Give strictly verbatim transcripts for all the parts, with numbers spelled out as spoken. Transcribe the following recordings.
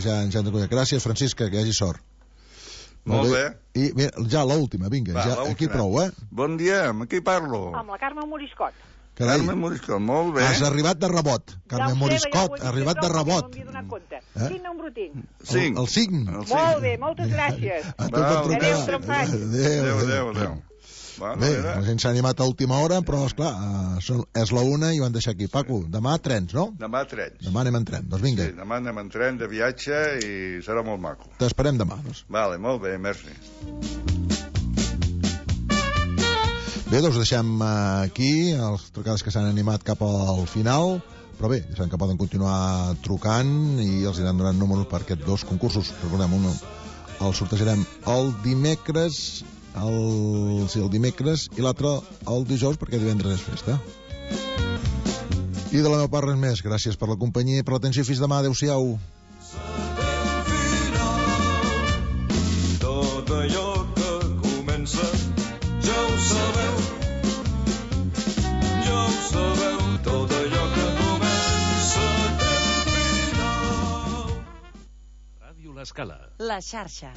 que ja ens han de conèixer. Gràcies, Francisca, que hi hagi sort. Molt bé. I mira, ja l'última, vinga, Va, ja, aquí prou, eh? Bon dia, amb qui parlo? Amb la Carme Moriscot. Carai, Carme Moriscot, molt bé. has arribat de rebot. Carme Moriscot, ha arribat de rebot. Eh? Quin número tinc? Cinc. El cinc. Molt bé, moltes gràcies. A tu per trucar. Adéu, trompat. Adéu, adéu, adéu. Bueno, bé, era... la gent s'ha animat a última hora, però, esclar, uh, és la una i ho han deixat aquí. Paco, demà trens, no? Demà trens. Demà anem en tren, doncs vinga. Sí, demà anem en tren de viatge i serà molt maco. T'esperem demà, doncs. Vale, molt bé, merci. Bé, doncs deixem aquí els trucades que s'han animat cap al final, però bé, ja saben que poden continuar trucant i els aniran donant números per aquests dos concursos. Recordem, un el sortejarem el dimecres, el, sí, el dimecres i l'altre el dijous, perquè divendres és festa. I de la meva part res més. Gràcies per la companyia i per l'atenció. Fins demà. Adéu-siau. Tot allò que comença ja ho sabeu, ja ho sabeu. Tot allò que comença té final. Ràdio L'Escala. La xarxa.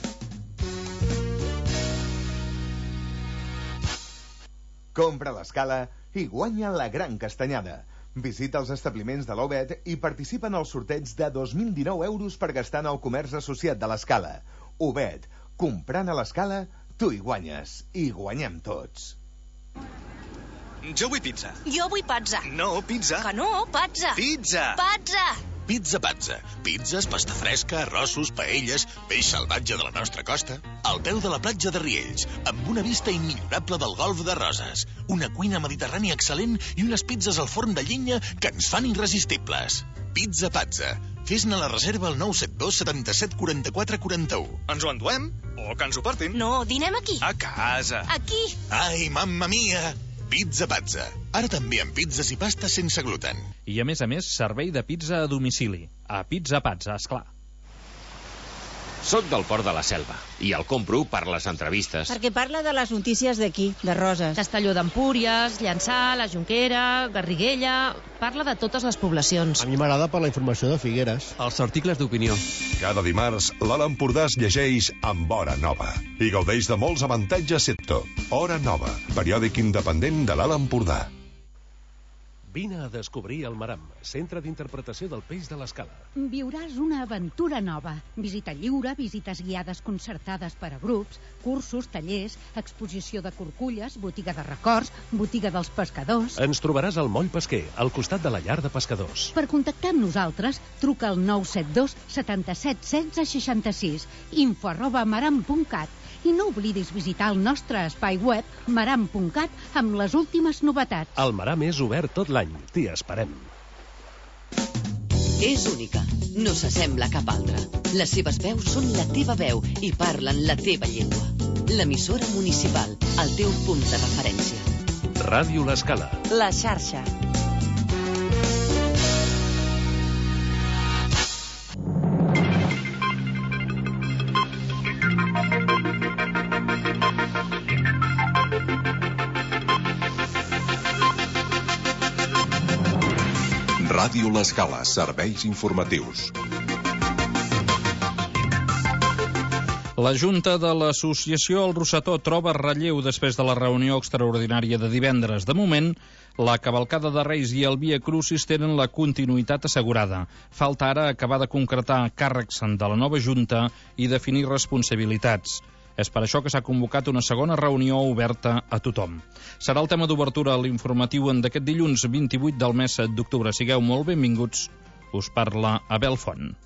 Compra l'Escala i guanya la gran castanyada. Visita els establiments de l'Obed i participa en el sorteig de dos mil dinou euros per gastar en el comerç associat de l'Escala. Obed, comprant a l'Escala, tu hi guanyes. I guanyem tots. Jo vull pizza. Jo vull pazza. No, pizza. Que no, pazza. Pizza. Pazza. Pizza Pazza. Pizzas, pasta fresca, arrossos, paelles, peix salvatge de la nostra costa. Al peu de la platja de Riells, amb una vista immillorable del golf de Roses. Una cuina mediterrània excel·lent i unes pizzas al forn de llenya que ens fan irresistibles. Pizza Pazza. Fes-ne la reserva al nou set dos setanta-set quaranta-quatre quaranta-u. Ens ho enduem? O que ens ho portin? No, dinem aquí. A casa. Aquí. Ai, mamma mia! Pizza Pazza. Ara també amb pizzas i pastes sense gluten. I a més a més, servei de pizza a domicili. A Pizza Pazza, esclar. Soc del Port de la Selva i el compro per les entrevistes. Perquè parla de les notícies d'aquí, de Roses. Castelló d'Empúries, Llançà, la Jonquera, Garriguella... Parla de totes les poblacions. A mi m'agrada per la informació de Figueres. Els articles d'opinió. Cada dimarts, l'Alt Empordà es llegeix amb Hora Nova i gaudeix de molts avantatges sector. Hora Nova, periòdic independent de l'Alt Empordà. Vine a descobrir el Maram, centre d'interpretació del peix de l'Escala. Viuràs una aventura nova. Visita lliure, visites guiades concertades per a grups, cursos, tallers, exposició de corculles, botiga de records, botiga dels pescadors... Ens trobaràs al Moll Pesquer, al costat de la llar de pescadors. Per contactar amb nosaltres, truca al nou set dos setanta-set setze seixanta-sis, info arroba maram punt cat. I no oblidis visitar el nostre espai web maram punt cat amb les últimes novetats. El Maram és obert tot l'any. T'hi esperem. És única. No s'assembla a cap altra. Les seves veus són la teva veu i parlen la teva llengua. L'emissora municipal, el teu punt de referència. Ràdio L'Escala. La xarxa. Ràdio L'Escala, serveis informatius. La Junta de l'Associació El Rosetó troba relleu després de la reunió extraordinària de divendres. De moment, la cavalcada de Reis i el Via Crucis tenen la continuïtat assegurada. Falta ara acabar de concretar càrrecs de la nova Junta i definir responsabilitats. És per això que s'ha convocat una segona reunió oberta a tothom. Serà el tema d'obertura a l'informatiu d'aquest dilluns vint-i-vuit del mes d'octubre. Sigueu molt benvinguts. Us parla Abel Font.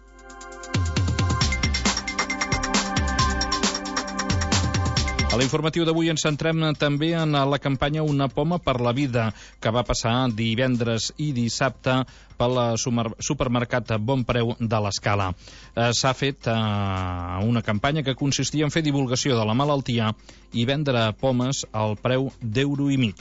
A l'informatiu d'avui ens centrem també en la campanya Una poma per la vida, que va passar divendres i dissabte pel supermercat Bon Preu de l'Escala. Eh, s'ha fet eh, una campanya que consistia en fer divulgació de la malaltia i vendre pomes al preu d'euro i mig.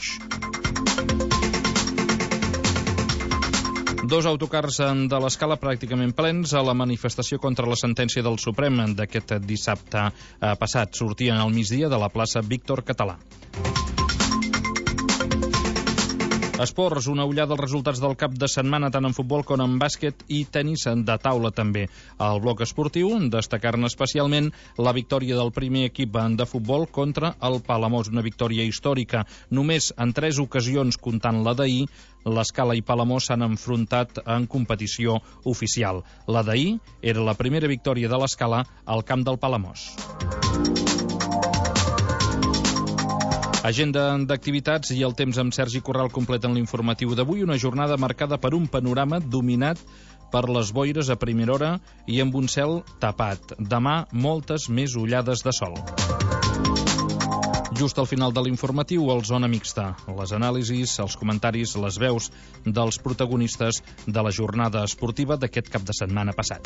Dos autocars de l'Escala pràcticament plens a la manifestació contra la sentència del Suprem d'aquest dissabte passat. Sortien al migdia de la plaça Víctor Català. Esports, una ullada als resultats del cap de setmana tant en futbol com en bàsquet i tenis de taula també. Al bloc esportiu, destacar-ne especialment la victòria del primer equip de futbol contra el Palamós, una victòria històrica. Només en tres ocasions, comptant la d'ahir, l'Escala i Palamós s'han enfrontat en competició oficial. La d'ahir era la primera victòria de l'Escala al camp del Palamós. Agenda d'activitats i el temps amb Sergi Corral completen l'informatiu d'avui, una jornada marcada per un panorama dominat per les boires a primera hora i amb un cel tapat. Demà, moltes més ullades de sol. Just al final de l'informatiu, el Zona Mixta. Les anàlisis, els comentaris, les veus dels protagonistes de la jornada esportiva d'aquest cap de setmana passat.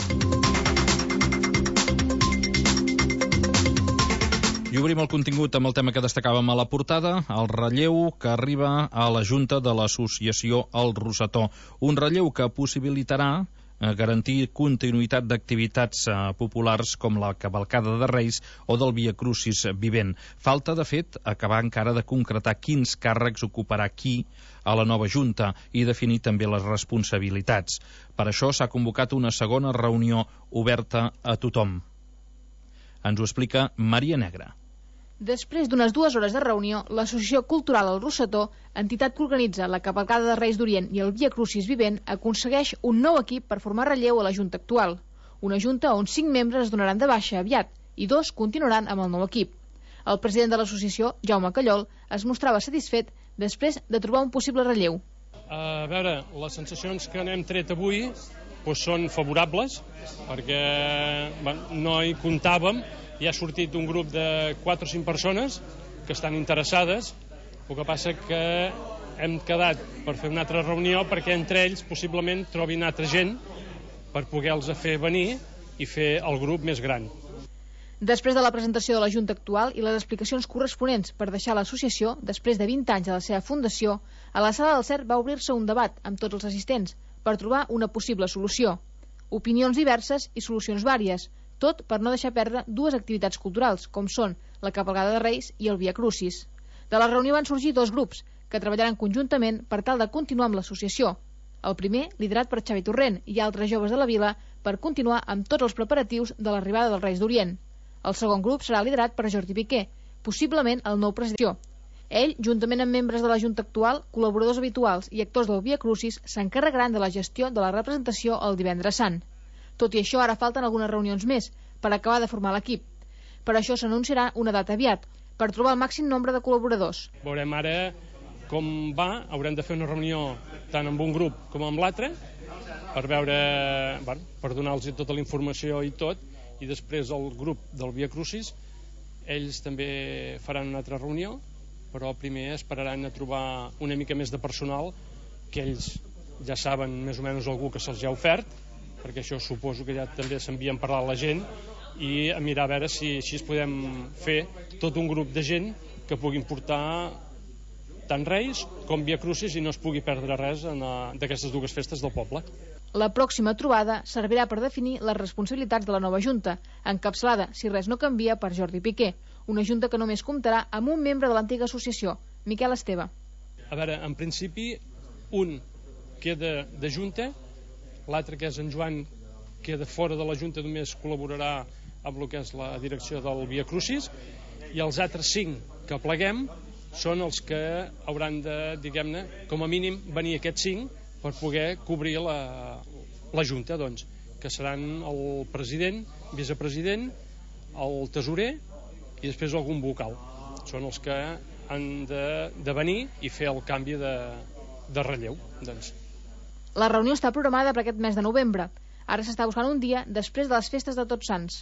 I obrim el contingut amb el tema que destacàvem a la portada, el relleu que arriba a la Junta de l'Associació El Rosetó. Un relleu que possibilitarà garantir continuïtat d'activitats populars com la cavalcada de Reis o del Via Crucis vivent. Falta, de fet, acabar encara de concretar quins càrrecs ocuparà qui a la nova Junta i definir també les responsabilitats. Per això s'ha convocat una segona reunió oberta a tothom. Ens ho explica Maria Negra. Després d'unes dues hores de reunió, l'Associació Cultural El Rosetó, entitat que organitza la cavalcada de Reis d'Orient i el Via Crucis vivent, aconsegueix un nou equip per formar relleu a la Junta actual. Una Junta on cinc membres es donaran de baixa aviat i dos continuaran amb el nou equip. El president de l'associació, Jaume Callol, es mostrava satisfet després de trobar un possible relleu. A veure, les sensacions que n'hem tret avui doncs són favorables, perquè bueno, no hi comptàvem. Hi ha sortit un grup de quatre o cinc persones que estan interessades. El que passa que hem quedat per fer una altra reunió perquè entre ells possiblement trobin altra gent per poder-los fer venir i fer el grup més gran. Després de la presentació de la Junta actual i les explicacions corresponents per deixar l'associació, després de vint anys de la seva fundació, a la Sala del Cert va obrir-se un debat amb tots els assistents per trobar una possible solució. Opinions diverses i solucions vàries, tot per no deixar perdre dues activitats culturals, com són la cavalcada de Reis i el Via Crucis. De la reunió van sorgir dos grups, que treballaran conjuntament per tal de continuar amb l'associació. El primer, liderat per Xavi Torrent i altres joves de la vila, per continuar amb tots els preparatius de l'arribada dels Reis d'Orient. El segon grup serà liderat per Jordi Piqué, possiblement el nou president. Ell, juntament amb membres de la Junta actual, col·laboradors habituals i actors del Via Crucis, s'encarregaran de la gestió de la representació el divendres sant. Tot i això, ara falten algunes reunions més per acabar de formar l'equip. Per això s'anunciarà una data aviat, per trobar el màxim nombre de col·laboradors. Veurem ara com va. Haurem de fer una reunió tant amb un grup com amb l'altre per veure, bueno, per donar-los tota la informació i tot, i després el grup del Via Crucis, ells també faran una altra reunió, però primer esperaran a trobar una mica més de personal, que ells ja saben més o menys algú que se'ls ha ofert, perquè això suposo que ja també s'envien a parlar a la gent i a mirar a veure si així podem fer tot un grup de gent que puguin portar tant Reis com Via Crucis i no es pugui perdre res d'aquestes dues festes del poble. La pròxima trobada servirà per definir les responsabilitats de la nova Junta, encapçalada, si res no canvia, per Jordi Piqué, una Junta que només comptarà amb un membre de l'antiga associació, Miquel Esteve. A veure, en principi, un queda de Junta, l'altre, que és en Joan, queda fora de la Junta, només col·laborarà amb el que és la direcció del Via Crucis, i els altres cinc que pleguem són els que hauran de, diguem-ne, com a mínim venir aquests cinc per poder cobrir la, la Junta, doncs, que seran el president, vicepresident, el tesorer i després algun vocal. Són els que han de, de venir i fer el canvi de, de relleu, doncs. La reunió està programada per aquest mes de novembre. Ara s'està buscant un dia després de les festes de Tots Sants.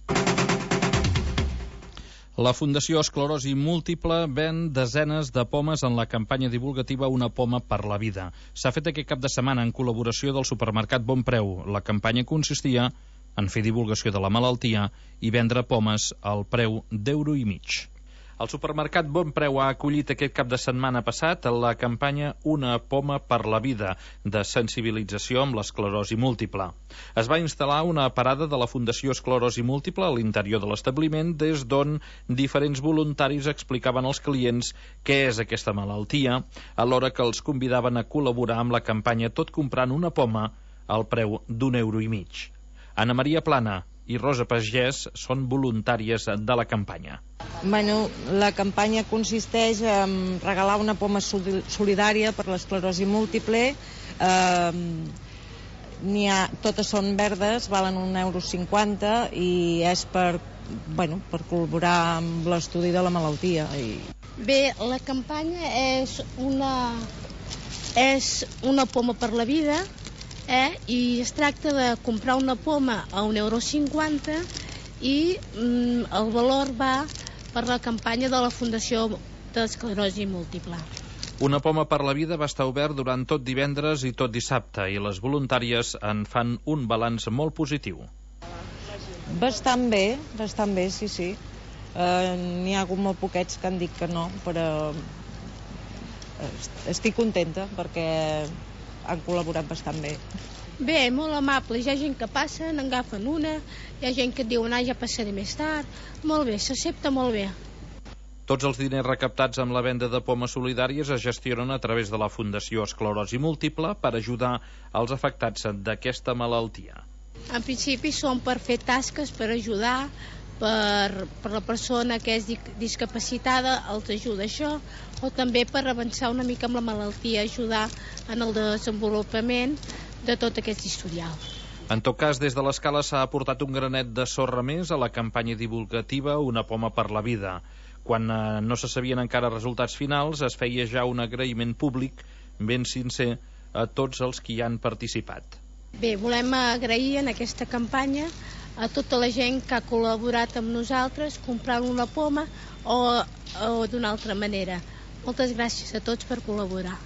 La Fundació Esclerosi Múltiple ven desenes de pomes en la campanya divulgativa Una poma per la vida. S'ha fet aquest cap de setmana en col·laboració del supermercat Bon Preu. La campanya consistia en fer divulgació de la malaltia i vendre pomes al preu d'euro i mig. El supermercat Bon Preu ha acollit aquest cap de setmana passat la campanya Una poma per la vida, de sensibilització amb l'esclerosi múltiple. Es va instal·lar una parada de la Fundació Esclerosi Múltiple a l'interior de l'establiment, des d'on diferents voluntaris explicaven als clients què és aquesta malaltia, alhora que els convidaven a col·laborar amb la campanya tot comprant una poma al preu d'un euro i mig. Anna Maria Plana i Rosa Pagès són voluntàries de la campanya. Bueno, la campanya consisteix en regalar una poma solidària per l'esclerosi múltiple. Eh, n'hi ha, totes són verdes, valen un euro cinquanta i és per, bueno, per col·laborar amb l'estudi de la malaltia. I... Bé, la campanya és una, és una poma per la vida, eh? I es tracta de comprar una poma a un euro cinquanta i mm, el valor va per la campanya de la Fundació d'Esclerosi Múltiple. Una poma per la vida va estar obert durant tot divendres i tot dissabte i les voluntàries en fan un balanç molt positiu. Bastant bé, bastant bé, sí, sí. Eh, n'hi ha hagut molt poquets que han dit que no, però estic contenta perquè han col·laborat bastant bé. Bé, molt amable. Hi ha gent que passa, n'agafen una, hi ha gent que et diu, ah, ja passaré més tard. Molt bé, s'accepta molt bé. Tots els diners recaptats amb la venda de pomes solidàries es gestionen a través de la Fundació Esclerosi Múltiple per ajudar els afectats d'aquesta malaltia. En principi són per fer tasques, per ajudar, per, per la persona que és discapacitada, els ajuda això, o també per avançar una mica amb la malaltia, ajudar en el desenvolupament de tot aquest historial. En tot cas, des de l'Escala s'ha aportat un granet de sorra més a la campanya divulgativa Una poma per la vida. Quan eh, no se sabien encara resultats finals, es feia ja un agraïment públic ben sincer a tots els qui hi han participat. Bé, volem agrair en aquesta campanya a tota la gent que ha col·laborat amb nosaltres comprant una poma o, o d'una altra manera. Moltes gràcies a tots per col·laborar.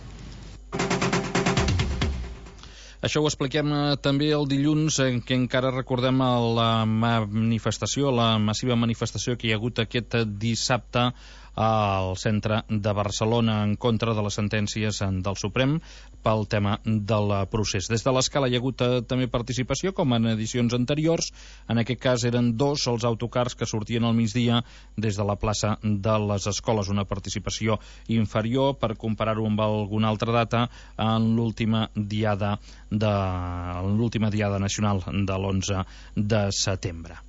Això ho expliquem eh, també el dilluns, en què encara recordem la manifestació, la massiva manifestació que hi ha hagut aquest dissabte al centre de Barcelona en contra de les sentències del Suprem pel tema del procés. Des de l'Escala hi ha hagut eh, també participació, com en edicions anteriors. En aquest cas eren dos els autocars que sortien al migdia des de la plaça de les Escoles, una participació inferior per comparar-ho amb alguna altra data en l'última diada de l'última diada nacional de l'onze de setembre.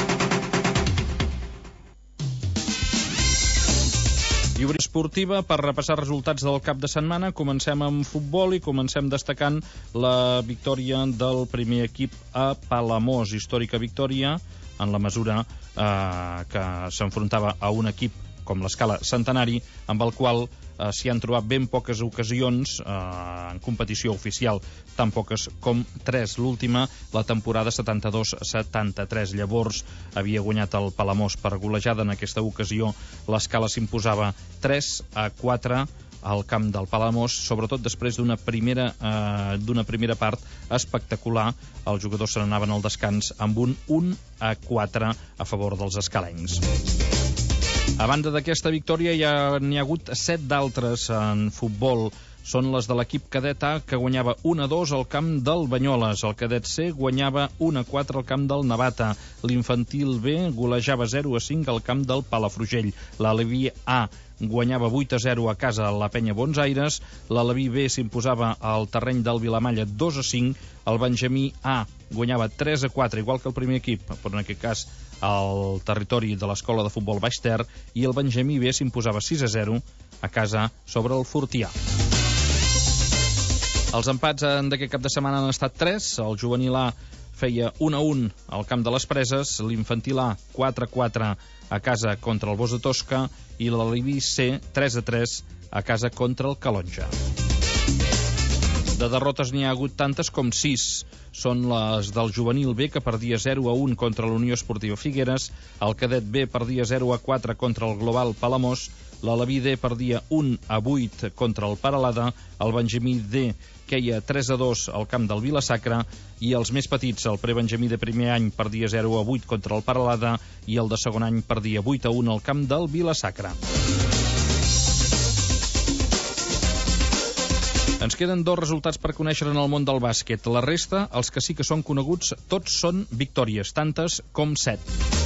Lliure esportiva, per repassar resultats del cap de setmana. Comencem amb futbol i comencem destacant la victòria del primer equip a Palamós. Històrica victòria en la mesura eh, que s'enfrontava a un equip com l'Escala Centenari, amb el qual eh, s'hi han trobat ben poques ocasions eh, en competició oficial, tan poques com tres. L'última, la temporada setanta-dos setanta-tres. Llavors havia guanyat el Palamós per golejada. En aquesta ocasió l'Escala s'imposava tres a quatre al camp del Palamós, sobretot després d'una primera, eh, d'una primera part espectacular. Els jugadors se n'anaven al descans amb un un a quatre a favor dels escalencs. A banda d'aquesta victòria ja n'hi ha hagut set d'altres en futbol. Són les de l'equip cadet A, que guanyava un a dos al camp del Banyoles. El cadet C guanyava un a quatre al camp del Navata. L'infantil B golejava zero a cinc al camp del Palafrugell. L'Aleví A guanyava vuit a zero a casa a la Penya Bonsaires. L'Aleví B s'imposava al terreny del Vilamalla dos a cinc. El Benjamí A guanyava tres a quatre, igual que el primer equip, però en aquest cas al territori de l'Escola de Futbol Baix Ter, i el Benjamí B s'imposava sis a zero a casa sobre el Fortià. Els empats d'aquest cap de setmana han estat tres. El juvenil A feia un a un al camp de les Preses, l'infantil A quatre a quatre a casa contra el Bos de Tosca i l'Aleví C tres a tres a casa contra el Calonja. De derrotes n'hi ha hagut tantes com sis. Són les del juvenil B, que perdia zero a un contra la Unió Esportiva Figueres, el cadet B perdia zero a quatre contra el Global Palamós, l'Alaví D perdia un a vuit contra el Peralada, el Benjamí D queia tres a dos al camp del Vila-sacra i els més petits, el prebenjamí de primer any perdia zero a vuit contra el Peralada i el de segon any perdia vuit a un al camp del Vila-sacra. Ens queden dos resultats per conèixer en el món del bàsquet. La resta, els que sí que són coneguts, tots són victòries, tantes com set.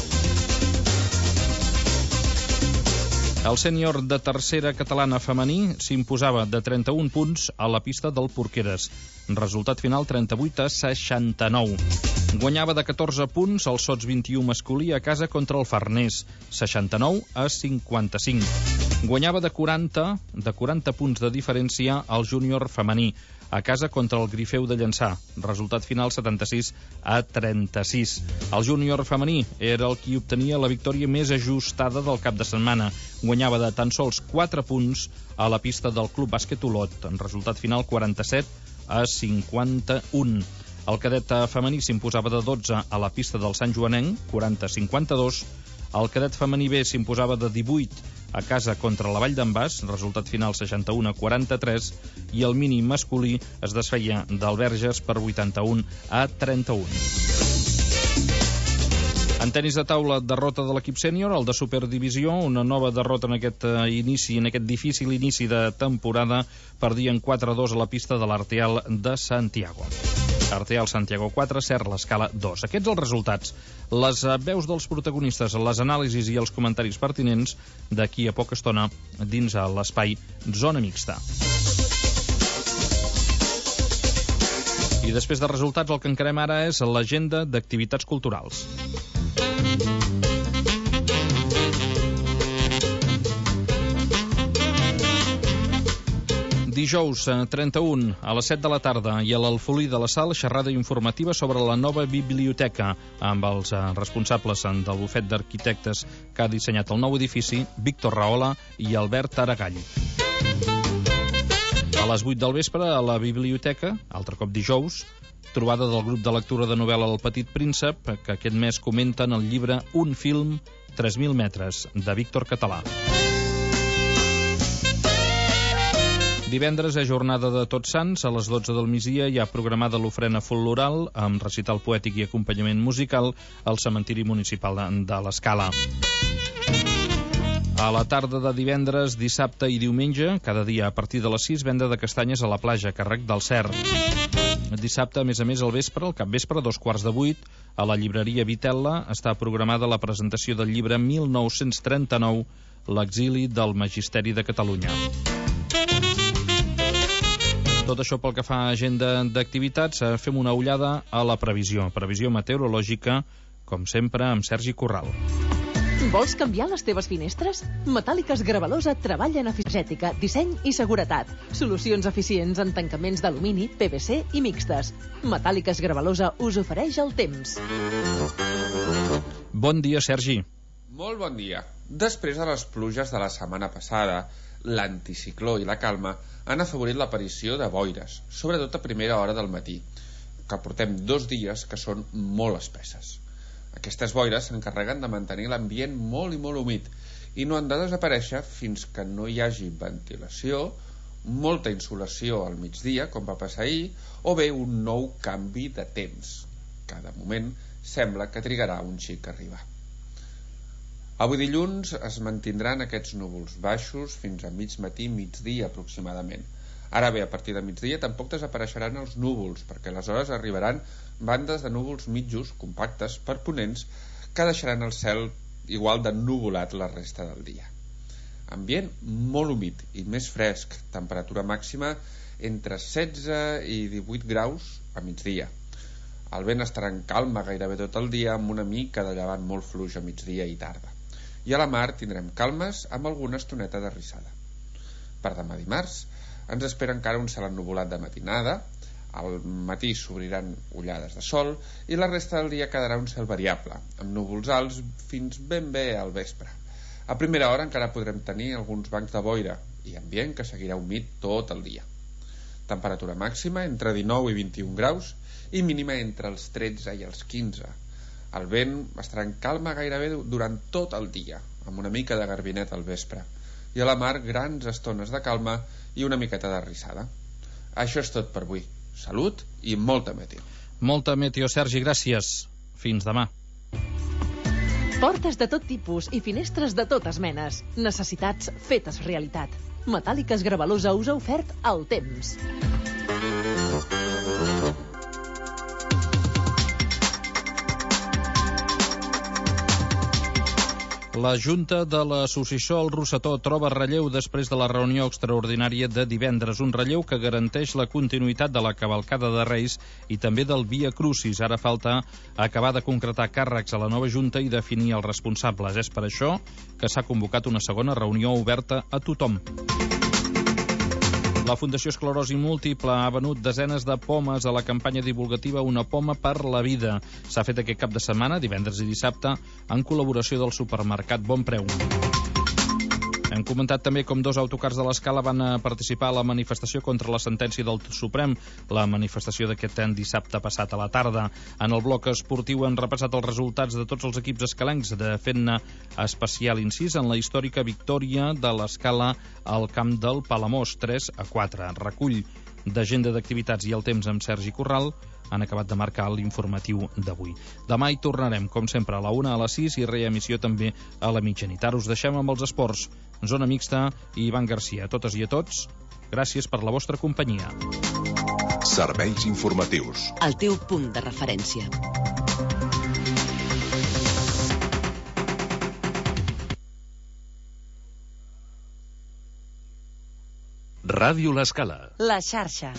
El sènior de tercera catalana femení s'imposava de trenta-un punts a la pista del Porqueres. Resultat final trenta-vuit a seixanta-nou. Guanyava de catorze punts el Sots vint-i-u masculí a casa contra el Farners, seixanta-nou a cinquanta-cinc. Guanyava de quaranta, de quaranta punts de diferència el júnior femení, a casa contra el Grifeu de Llançà. Resultat final setanta-sis a trenta-sis. El júnior femení era el qui obtenia la victòria més ajustada del cap de setmana. Guanyava de tan sols quatre punts a la pista del Club Bàsquet Olot. En resultat final quaranta-set a cinquanta-un. El cadet femení s'imposava de dotze a la pista del Sant Joanenc, quaranta a cinquanta-dos. El cadet femení B s'imposava de divuit a casa contra la Vall d'en Bas, resultat final seixanta-un a quaranta-tres, i el mini masculí es desfeia del Verges per vuitanta-un a trenta-un. En tenis de taula, derrota de l'equip sènior, el de Superdivisió, una nova derrota en aquest inici, en aquest difícil inici de temporada, perdien quatre a dos a la pista de l'Arteal de Santiago. Arteal Santiago quatre, Ser l'Escala dos. Aquests els resultats. Les veus dels protagonistes, les anàlisis i els comentaris pertinents d'aquí a poca estona dins l'espai Zona Mixta. I després de resultats el que encarem ara és l'agenda d'activitats culturals. Dijous trenta-un a les set de la tarda i a l'Alfolí de la Sal, xerrada informativa sobre la nova biblioteca amb els responsables del bufet d'arquitectes que ha dissenyat el nou edifici, Víctor Rahola i Albert Aragall. A les vuit del vespre a la biblioteca, altre cop dijous, trobada del grup de lectura de novel·la El Petit Príncep, que aquest mes comenten el llibre Un film, tres mil metres, de Víctor Català. Divendres és jornada de Tots Sants, a les dotze del migdia hi ha programada l'ofrena floral amb recital poètic i acompanyament musical al cementiri municipal de l'Escala. A la tarda de divendres, dissabte i diumenge, cada dia a partir de les sis, venda de castanyes a la platja, càrrec del Cer. Dissabte, a més a més, al vespre, al capvespre, a dos quarts de vuit, a la llibreria Vitella està programada la presentació del llibre mil nou-cents trenta-nou, L'exili del Magisteri de Catalunya. Tot això pel que fa a agenda d'activitats, fem una ullada a la previsió. Previsió meteorològica, com sempre, amb Sergi Corral. Vols canviar les teves finestres? Metàl·liques Gravalosa treballa en eficètica, disseny i seguretat. Solucions eficients en tancaments d'alumini, P V C i mixtes. Metàl·liques Gravalosa us ofereix el temps. Bon dia, Sergi. Molt bon dia. Després de les pluges de la setmana passada, l'anticicló i la calma han afavorit l'aparició de boires, sobretot a primera hora del matí, que portem dos dies que són molt espesses. Aquestes boires s'encarreguen de mantenir l'ambient molt i molt humit i no han de desaparèixer fins que no hi hagi ventilació, molta insolació al migdia, com va passar ahir, o bé un nou canvi de temps, que de moment sembla que trigarà un xic a arribar. Avui dilluns es mantindran aquests núvols baixos fins a mig matí, migdia aproximadament. Ara bé, a partir de migdia tampoc desapareixeran els núvols, perquè aleshores arribaran bandes de núvols mitjos, compactes, perponents, que deixaran el cel igual de nuvolat la resta del dia. Ambient molt humit i més fresc, temperatura màxima entre setze i divuit graus a migdia. El vent estarà en calma gairebé tot el dia, amb una mica de llevant molt fluix a migdia i tarda. I a la mar tindrem calmes amb alguna estoneta de rissada. Per demà dimarts ens espera encara un cel ennuvolat de matinada, al matí s'obriran ullades de sol i la resta del dia quedarà un cel variable, amb núvols alts fins ben bé al vespre. A primera hora encara podrem tenir alguns bancs de boira i ambient que seguirà humit tot el dia. Temperatura màxima entre dinou i vint-i-un graus i mínima entre els tretze i els quinze. El vent estarà en calma gairebé durant tot el dia, amb una mica de garbinet al vespre. i a la mar grans estones de calma i una miqueta de rissada. Això és tot per avui. Salut i molta meteo. Molta meteo, Sergi, gràcies. Fins demà. Portes de tot tipus i finestres de totes menes. Necessitats fetes realitat. Metàl·liques Gravalusa us ha ofert el temps. La Junta de l'Associació El Rosetó troba relleu després de la reunió extraordinària de divendres. Un relleu que garanteix la continuïtat de la cavalcada de Reis i també del Via Crucis. Ara falta acabar de concretar càrrecs a la nova Junta i definir els responsables. És per això que s'ha convocat una segona reunió oberta a tothom. La Fundació Esclerosi Múltiple ha venut desenes de pomes a la campanya divulgativa Una poma per la vida. S'ha fet aquest cap de setmana, divendres i dissabte, en col·laboració del supermercat Bon Preu. Hem comentat també com dos autocars de l'Escala van participar a la manifestació contra la sentència del Suprem, la manifestació d'aquest dissabte passat a la tarda. En el bloc esportiu han repassat els resultats de tots els equips escalencs, de fent-ne especial incís en la històrica victòria de l'Escala al camp del Palamós, tres a quatre. Recull d'agenda d'activitats i el temps amb Sergi Corral han acabat de marcar l'informatiu d'avui. Demà hi tornarem, com sempre, a la una, a les sis i reemissió també a la mitjanit. Ara us deixem amb els esports. Zona Mixta i Ivan Garcia. A totes i a tots, gràcies per la vostra companyia. Serveis informatius. El teu punt de referència. Ràdio L'Escala. La xarxa.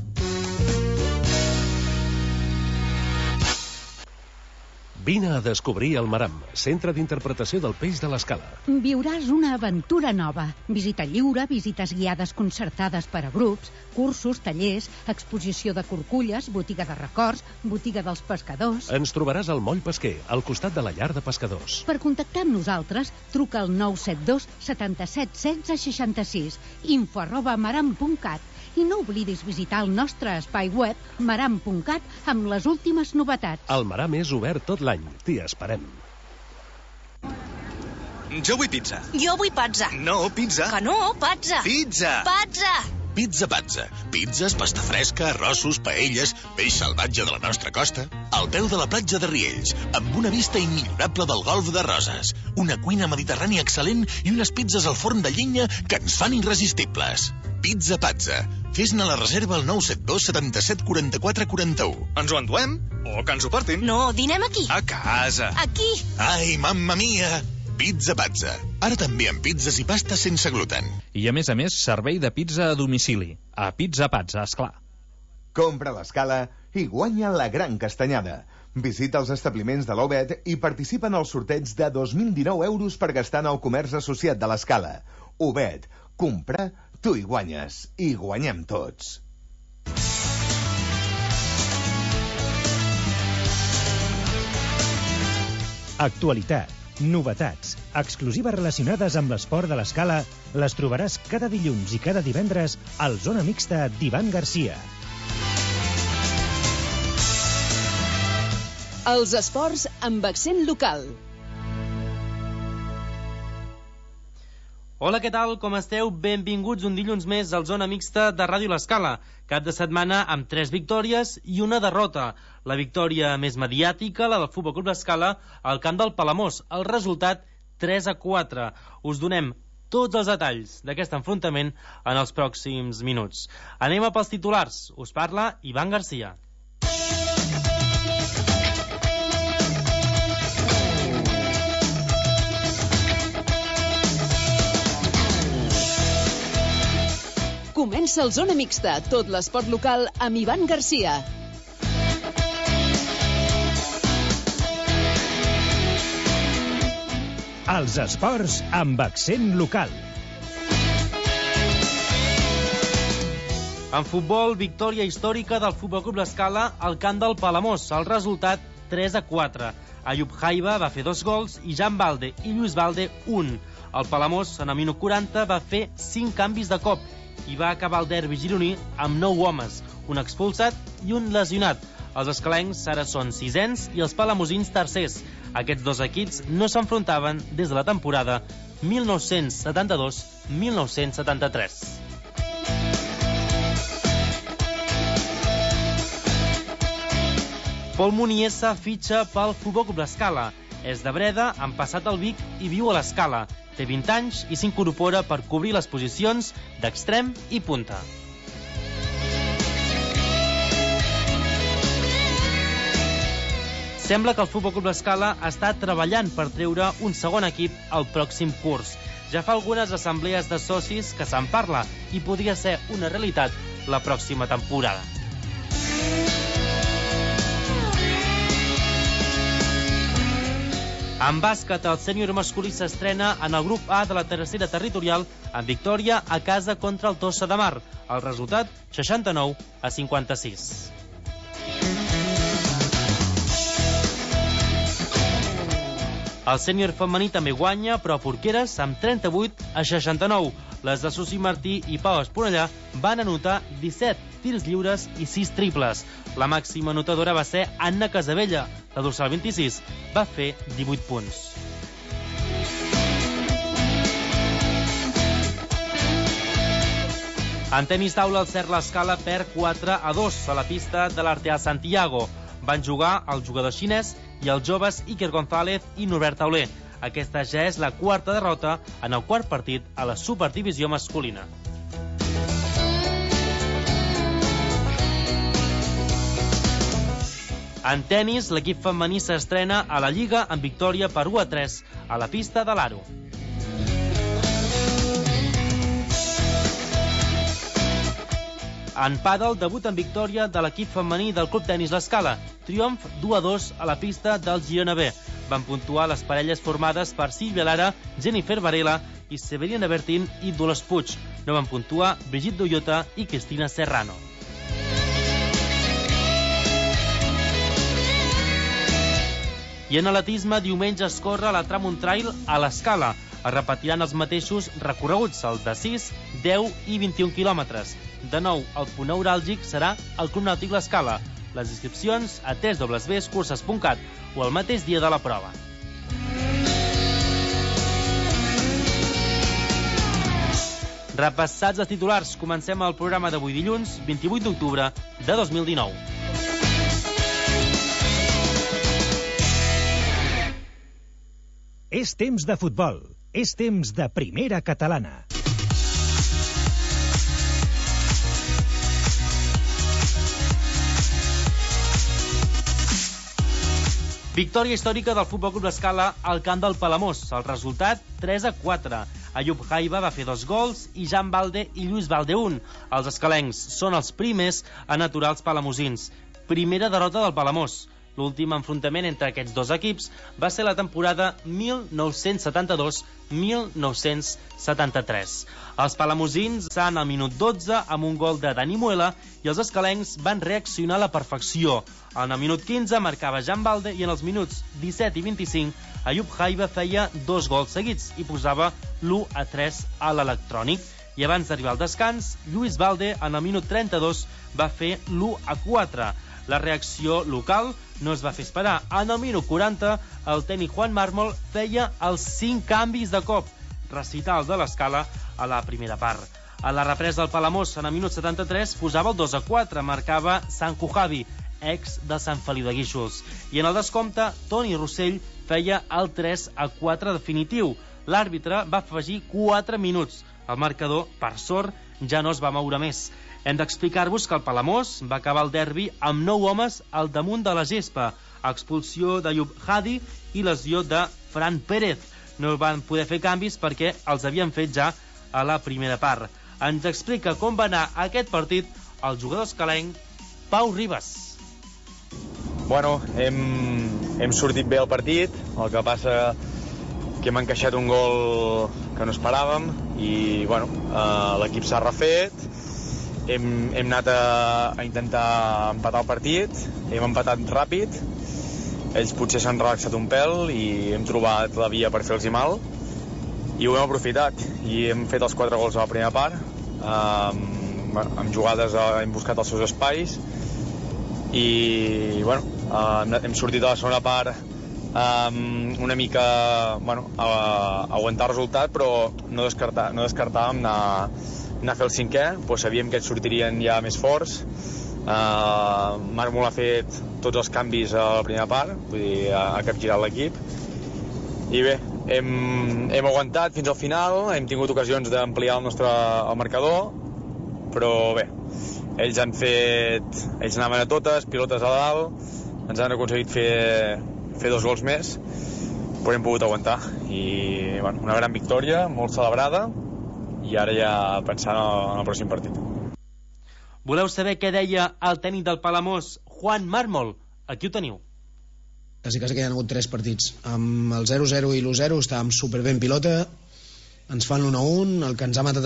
Vine a descobrir el Maram, centre d'interpretació del peix de l'Escala. Viuràs una aventura nova. Visita lliure, visites guiades concertades per a grups, cursos, tallers, exposició de corculles, botiga de records, botiga dels pescadors... Ens trobaràs al Moll Pesquer, al costat de la llar de pescadors. Per contactar amb nosaltres, truca al nou set dos setanta-set setze seixanta-sis, info arroba maram punt cat. I no oblidis visitar el nostre espai web maram punt cat amb les últimes novetats. El Maram és obert tot l'any. T'hi esperem. Jo vull pizza. Jo vull pazza. No, pizza. Que no, pazza. Pizza. Pazza. Pizza Pazza. Pizzas, pasta fresca, arrossos, paelles, peix salvatge de la nostra costa, al peu de la platja de Riells, amb una vista immillorable del golf de Roses, una cuina mediterrània excel·lent i unes pizzas al forn de llenya que ens fan irresistibles. Pizza Pazza. Fes-ne la reserva al nou set dos setanta-set quaranta-quatre quaranta-u. Ens ho enduem? O que ens ho portin? No, dinem aquí. A casa. Aquí. Ai, mamma mia! Pizza Pazza. Ara també amb pizzas i pastes sense gluten. I a més a més, servei de pizza a domicili. A Pizza Pazza, esclar. Compra a l'Escala i guanya la gran castanyada. Visita els establiments de l'Obed i participa en el sorteig de dos mil dinou euros per gastar en el comerç associat de l'Escala. Obed, compra, tu hi guanyes. I guanyem tots. Actualitat, novetats, exclusives relacionades amb l'esport de l'Escala les trobaràs cada dilluns i cada divendres al Zona Mixta d'Ivan Garcia. Els esports amb accent local. Hola, què tal? Com esteu? Benvinguts un dilluns més al Zona Mixta de Ràdio L'Escala. Cap de setmana amb tres victòries i una derrota. La victòria més mediàtica, la del Futbol Club L'Escala, al camp del Palamós. El resultat, tres a quatre. Us donem tots els detalls d'aquest enfrontament en els pròxims minuts. Anem a pels titulars. Us parla Ivan Garcia. Comença el Zona Mixta, tot l'esport local amb Ivan Garcia. Els esports amb accent local. En futbol, victòria històrica del Futbol Club L'Escala al camp del Palamós. El resultat, tres a quatre. Ayub Jaiba va fer dos gols i Jan Balde i Lluís Balde, un. El Palamós, en el minut quaranta, va fer cinc canvis de cop i va acabar el derbi gironí amb nou homes, un expulsat i un lesionat. Els escalencs ara són sisens i els palamosins tercers. Aquests dos equips no s'enfrontaven des de la temporada mil nou-cents setanta-dos mil nou-cents setanta-tres. Pol Muniesa fitxa pel Futbol Club L'Escala. És de Breda, han passat al Vic i viu a l'Escala. Té vint anys i s'incorpora per cobrir les posicions d'extrem i punta. Sembla que el Futbol Club L'Escala està treballant per treure un segon equip al pròxim curs. Ja fa algunes assemblees de socis que se'n parla i podria ser una realitat la pròxima temporada. En bàsquet, el sènior masculí s'estrena en el grup A de la tercera territorial amb victòria a casa contra el Tossa de Mar. El resultat, seixanta-nou a cinquanta-sis. El sènior femení també guanya, però a Porqueres amb trenta-vuit a seixanta-nou. Les de Susi Martí i Pau Esponellà van anotar disset tirs lliures i sis triples. La màxima anotadora va ser Anna Casabella. La dorsal vint-i-sis va fer divuit punts. En tenis taula, el Cert L'Escala perd quatre a dos a la pista de l'Arteal Santiago. Van jugar el jugador xinès i els joves Iker González i Norbert Tauler. Aquesta ja és la quarta derrota en el quart partit a la superdivisió masculina. En tenis, l'equip femení s'estrena a la Lliga amb victòria per u a tres a la pista de l'Aro. En pàdel, debut en victòria de l'equip femení del Club Tenis L'Escala. Triomf d'u a dos a la pista del Girona B. Van puntuar les parelles formades per Sílvia Lara, Jennifer Varela i Severina Bertín i Dolors Puig. No van puntuar Brigitte Doyota i Cristina Serrano. I en atletisme, diumenge es corre la Tramon Trail a l'Escala. Es repetiran els mateixos recorreguts, el de sis, deu i vint-i-un quilòmetres. De nou, el punt neuràlgic serà el Club Nàutic L'Escala. Les inscripcions a t w b curses punt cat o el mateix dia de la prova. Repassats els titulars, comencem el programa d'avui dilluns, vint-i-vuit d'octubre de dos mil dinou. És temps de futbol. És temps de primera catalana. Victòria històrica del Futbol Club L'Escala al camp del Palamós. El resultat, tres a quatre. Ayub Jaiba va fer dos gols i Jan Balde i Lluís Balde un. Els escalencs són els primers en aturar els palamosins. Primera derrota del Palamós. L'últim enfrontament entre aquests dos equips va ser la temporada mil nou-cents setanta-dos mil nou-cents setanta-tres. Els palamosins s'han al minut dotze amb un gol de Dani Muela i els escalencs van reaccionar a la perfecció. En el minut quinze marcava Jan Balde i en els minuts disset i vint-i-cinc Ayub Jaiba feia dos gols seguits i posava l'u a tres a l'electrònic. I abans d'arribar al descans, Lluís Balde en el minut trenta-dos va fer l'u a quatre. La reacció local no es va fer esperar. En el minut quaranta, el tècnic Juan Mármol feia els cinc canvis de cop, recital de l'Escala a la primera part. A la represa del Palamós, en el minut setanta-tres, posava el dos a quatre, marcava Sanku Javi, ex de Sant Feliu de Guíxols. I en el descompte, Toni Rossell feia el tres a quatre definitiu. L'àrbitre va afegir quatre minuts. El marcador, per sort, ja no es va moure més. Hem d'explicar-vos que el Palamós va acabar el derbi amb nou homes al damunt de la gespa, expulsió d'Ayub Hadi i lesió de Fran Pérez. No van poder fer canvis perquè els havien fet ja a la primera part. Ens explica com va anar aquest partit el jugador escalenc Pau Ribas. Bueno, hem, hem sortit bé el partit, el que passa que hem encaixat un gol que no esperàvem i bueno, eh, l'equip s'ha refet. Hem, hem anat a, a intentar empatar el partit, hem empatat ràpid, ells potser s'han relaxat un pèl i hem trobat la via per fer-los mal i ho hem aprofitat i hem fet els quatre gols a la primera part. Um, bueno, amb jugades hem buscat els seus espais i bueno, uh, hem sortit a la segona part um, una mica bueno, a, a aguantar el resultat, però no, descartar, no descartàvem anar, anar a fer el cinquè, pues sabíem que sortirien ja més forts. uh, Mármol ha fet tots els canvis a la primera part, vull dir, ha, ha capgirat l'equip, i bé, hem, hem aguantat fins al final, hem tingut ocasions d'ampliar el nostre el marcador, però bé, ells han fet, ells anaven a totes, pilotes a dalt, ens han aconseguit fer, fer dos gols més, però hem pogut aguantar, i bueno, una gran victòria, molt celebrada, i ara ja pensant en el pròxim partit. Voleu saber què deia el tècnic del Palamós, Juan Mármol? Aquí ho teniu. Quasi, quasi que hi ha hagut tres partits. Amb el zero zero i l'u zero estàvem superben pilota, ens fan l'u a un, el que ens ha matat